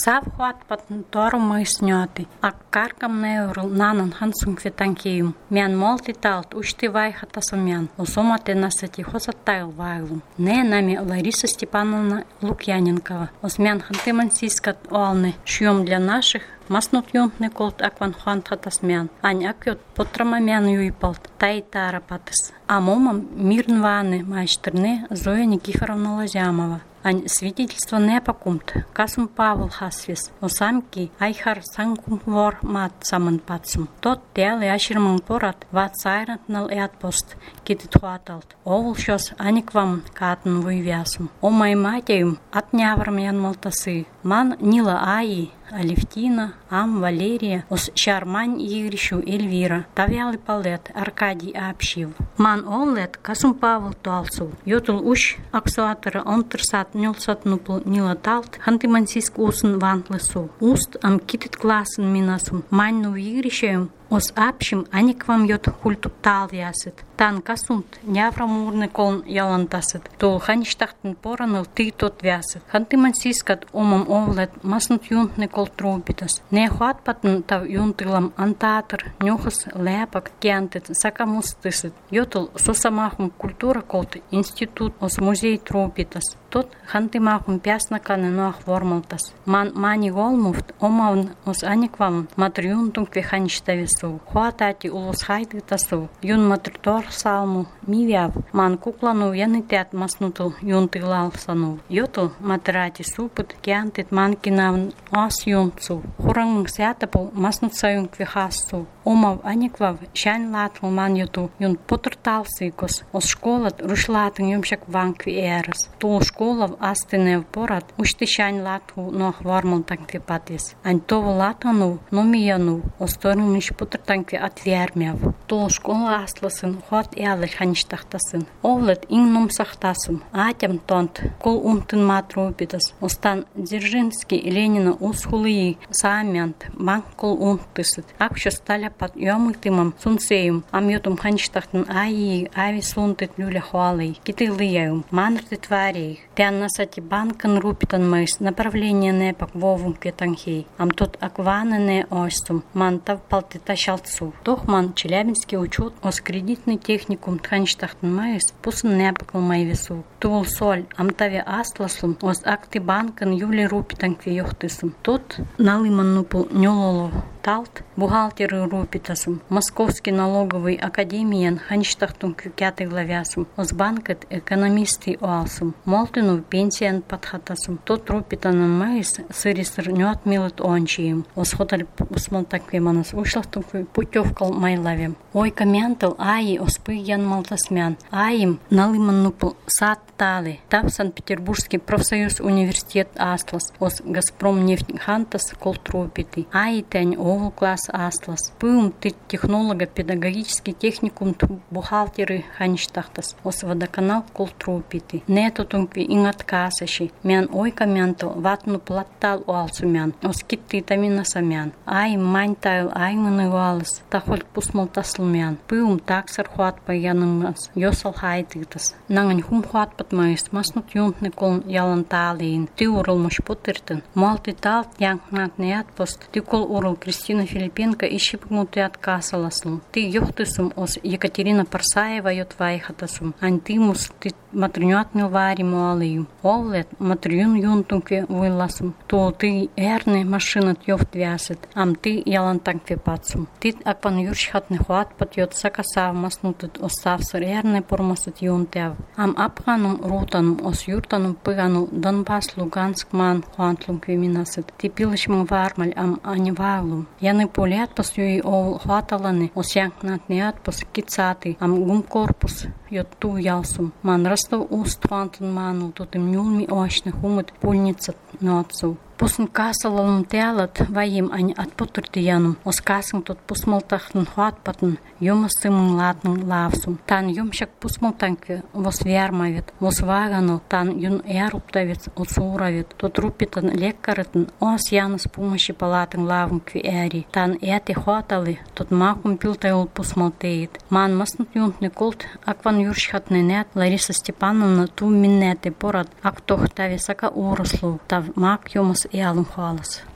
Savhuatpat torumaiснёти, аккаркам неурл нанан хансун кветанкиум. Мян молтиталт ушти вайхатасумян, усомате насати хосаттайл вайлум. Не нами Лариса Степановна Лукьяненкова. Осмян хантымансискат олны, шьем для наших, маснут юнтны колт акван хантхатасмян. Ань акёт потрамамян юйпалт, тайтарапатыс. А момам мирнваны майштерны Зоя Никифоровна Лазямова. Ань свидетельство не покумт, касум Павел Хасвис, осамки айхар санкум вор мат саман пацум. Тот тел яшерман порат, ват сайрат нал пост, китит хуаталт. Овул шос аниквам катн вывясум. О май матеюм отняврам ян малтасы. Ман Нила Аи, Алевтина, Ам, Валерия, ос Шармань Игрищу Эльвира, Тавялый Палет, Аркадий Апшив. Ман Олет, Касум Павел Туалсу, Йотул Уш, Аксуатора, Онтерсат, Нюлсат Нупл, Нила Талт, Хантымансийск Усын Вантлесу. Уст Ам Китит Классен Минасум, Манну Игрищеем, ос апшим аниквам йот хульту тал ясет. Тан касунт няврамурны колн ялантасет. Тол хаништахтын пораныл ты тот вясет. Хантымансийскат омам овлет маснут юнтны кол трубитас. Не хуатпатын тав юнтылам антатыр, нюхас лепак кентет, сакамустысет. Йотл сосамахум культура колт институт ос музей трубитас. Тот хантымахум пяснаканы нуах вормалтас. Мани голмуфт омавн ос аниквам матр юнтун квехаништавес. Хуатати улус хайдытасу, юн матртор салму, мивяв, ман куклану янитят маснутул юнтылал сану. Йоту матрати супут, кянтит манкинавн ас юнцу. Хурангмг сятапу маснут саюн квихасу. Омав аниквав, шань латл ман юту, юн потурталсикос, ос школат рушлатын юмшак ванкви эрас. Тул школав астынев порат, ушти шань латл нох вармал танквипатис. Антову латану, номияну, осторниш потуртанкви отвермяв. Тул школа асласын, хот ялы хаништахтасын. Овлет ингнум сахтасым, атям тонт, кол умтын матрупитас. Остан Дзержинский, Ленина, усхулы, самянт, банк кол умтысыт. Акша сталя под йомыктымам, сунсеюм, амьютум хаништахтын аи, ави сунтыт люля хуалый, китылыяюм, манрты тварей. Тян насати банкан рупитан мэйс, направление непак вовум кветанхей. Ам тот акваны не остум, мантав палтыта шалцу. Тохман Челябинский учет ос кредитный техникум тхаништахтын мэйс, пусын непакл майвесу. Тул соль, амтаве асласум, ос акты банкан юли рупитан квеёхтысым. Тот налыман нупул нёлолов. Талт, бухгалтеры рупитасым, Московский налоговый академиян хаништахтун кюкяты главясым, озбанкет экономисты оалсым, молтыну пенсиян подхатасым, тот рупитанан майс сырисыр нёт милот ончием, осходаль усмалтаквеманас ушлахтункве путёвкал майлавем. Ой камянтал аи оспыян малтасмян, аим налыман нупл сад талы, тав Санкт-Петербургский профсоюз университет аслас, ос Газпром нефть хантас колтрупиты, аи тянь овул класс аслас. Пым ты технолого-педагогический техникум бухгалтеры хаништахтас. Ос водоканал колтрупиты. Нету тункви ингаткасаши. Мян ой камянтал ватну платтал уалсумян. Ос китты таминасамян. Ай маньтайл айманы уалас. Тахоль пусмалтаслумян. Пым таксар хуат паянымас. Йосал хайтыгтас. Нангань хум хуат патмайс. Маснут юнтны кол яланталиин. Ты урал муш путыртын. Малты талт янгнат неят пост. Ты кол урал Кристина Филипенко ищи пгмуты откасаласым. Ты ёхтысым ос Екатерина Парсаева йотвайхатасым. Ань ты мус ты матрюнятнил вари муалыю. Овлет матрюн юнтунке выласым. То ты эрны машинат ёфтвясет. Ам ты ялантанкве пацум. Ты акпан юршхатны хуат патьот сакасав маснутыт оставсыр эрны пормасыт юнтяв. Ам апханум рутанум ос юртанум пыгану Донбасс Луганск ман хуантлункве минасыт. Ты пилышмың вармаль ам анивалум. Яны полят посюи ол хваталаны осянкнат неат пос кицаты ам гум корпус йотту ялсум. Ман растов уст фантын ману тотым нюлми оашны хумыт пульницат нацу. Пусын касалалым тялат вайым ань отпутырты янум. Ос касың тот пусмалтахтын хуатпатын юмастымың ладның лавсум. Тан юмшак пусмалтанкве вос вярмавет, вос вагану тан юн яруптавец усуравет. Тот рупитан леккарытын ос яны с помощи палатын лавым кве эри. Тан эти хуаталы тот макум пилтайол пусмалтеет. Ман маснут юнтны колт акван юршхатны нет Лариса Степановна ту миннеты порад актох таве сака урослу. Тав мак юмас и алым халас.